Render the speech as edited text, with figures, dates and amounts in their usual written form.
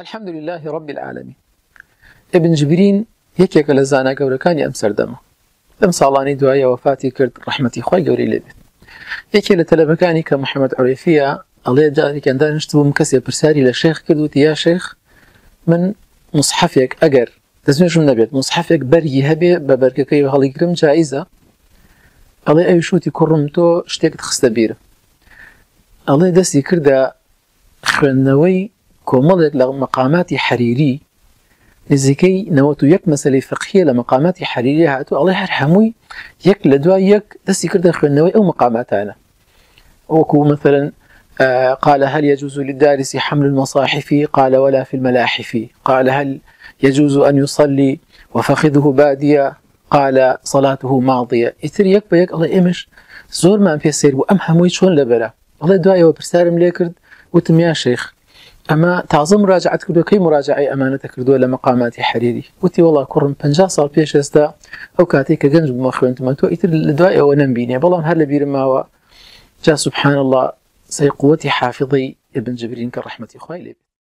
الحمد لله رب العالمين. ابن جبرين یەکێکە لە زانا گەورەکانی ئەم سەردەمە. لەم ساڵانی دوایە وەفاتی کرد ڕەحمەتی خوای گەورەی لێ بێت. یەکێ لە تەلەبەکانی کە محەممەد عورێفیە ئەڵێ جارێکیان دانیشت بووم کەسێ پرسیاری لە شێخ کردوتی یا شێخ من مصحفێک ئەگەر دەستێژم نەبێت مصحفێک بەرگی هەبێ بە بەرگەکەی هەڵیگرم جایزە؟ ئەڵێ ئەوی شوتی کوڕم تۆ شتێکت خستە بیرم. ئەڵێ دەستی کردە خوێندنەوەی کۆمەڵێک لە مەقاماتی حەریری نزیکەی 91 مەسەلەی فقهیە لە مەقاماتی حەریری هاتوو. ئەڵێ هەر هەمووی یەک لە دوای یەک دەستی کردە خوێندنەوەی ئەو مەقاماتانە، وەکو مثلا قال هل يجوز للدارس حمل المصاحف؟ قال ولا في الملاحف. قال هل يجوز أن يصلي وفخذه بادية؟ قال صلاته ماضية. ئیتر یەک بە یەک ئەڵێ ئێمەش زۆرمان پێ سەیر بوو ئەم هەمووی چۆن لەبەرە. ئەڵێ دوایەوە پرسیارم لێ کرد وتم یا شەیخ ئەمە تازە مراجعەت کردو کەی مراجعەی ئەمانەتە کردووە لە مەقاماتی حەریری؟ وتی وەڵا کوڕم 50 ساڵ پێش ئێستا ئەو کاتێک کە گەنج بوومە خوێندمە تۆ ئیتر لە دوایەوە نەمبینێ، بەڵام هەر لە بیرم ماوە. جا سبحان الله سەی قووەتی حافظی ابن جبرین کە ڕەحمەتی خوای لێ بێت.